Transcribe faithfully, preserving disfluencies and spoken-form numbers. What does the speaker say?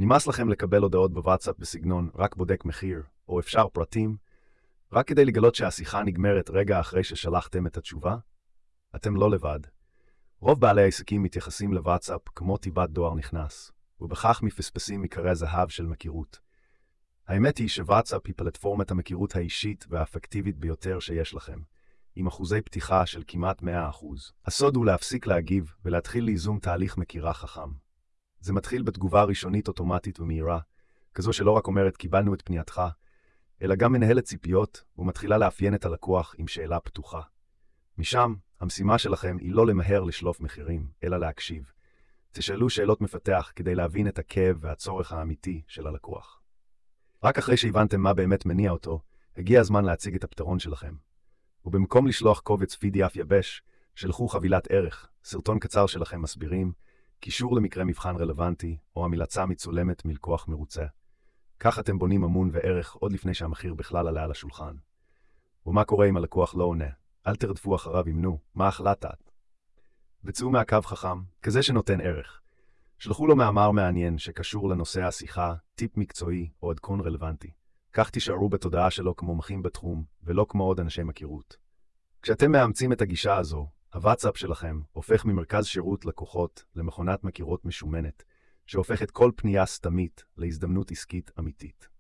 נמאס לכם לקבל הודעות בוואטסאפ בסגנון רק בודק מחיר, או אפשר פרטים, רק כדי לגלות שהשיחה נגמרת רגע אחרי ששלחתם את התשובה? אתם לא לבד. רוב בעלי העסקים מתייחסים לוואטסאפ כמו תיבת דואר נכנס, ובכך מפספסים עיקרי זהב של מכירות. האמת היא שוואטסאפ היא פלטפורמת המכירות האישית והאפקטיבית ביותר שיש לכם, עם אחוזי פתיחה של כמעט מאה אחוז. הסוד הוא להפסיק להגיב ולהתחיל ליזום תהליך מכירה חכם. זה מתחיל בתגובה ראשונית אוטומטית ומהירה, כזו שלא רק אומרת קיבלנו את פנייתך, אלא גם מנהלת ציפיות ומתחילה לאפיין את הלקוח עם שאלה פתוחה. משם, המשימה שלכם היא לא למהר לשלוף מחירים, אלא להקשיב. תשאלו שאלות מפתח כדי להבין את הכאב והצורך האמיתי של הלקוח. רק אחרי שהבנתם מה באמת מניע אותו, הגיע הזמן להציג את הפתרון שלכם. ובמקום לשלוח קובץ פי די אף יבש, שלחו חבילת ערך, סרטון קצר שלכם מסבירים, קישור למקרה מבחן רלוונטי, או המלצה מצולמת מלקוח מרוצה. כך אתם בונים אמון וערך עוד לפני שהמחיר בכלל עלה על השולחן. ומה קורה אם הלקוח לא עונה? אל תרדפו אחריו אם נו, מה החלטת? וצאו מהקו חכם, כזה שנותן ערך. שלחו לו מאמר מעניין שקשור לנושא השיחה, טיפ מקצועי או עדכון רלוונטי. כך תישארו בתודעה שלו כמו מומחים בתחום, ולא כמו עוד אנשי מכירות. כשאתם מאמצים את הגישה הזו, הוואטסאפ שלכם הופך ממרכז שירות לקוחות למכונת מכירות משומנת, שהופכת כל פנייה סתמית להזדמנות עסקית אמיתית.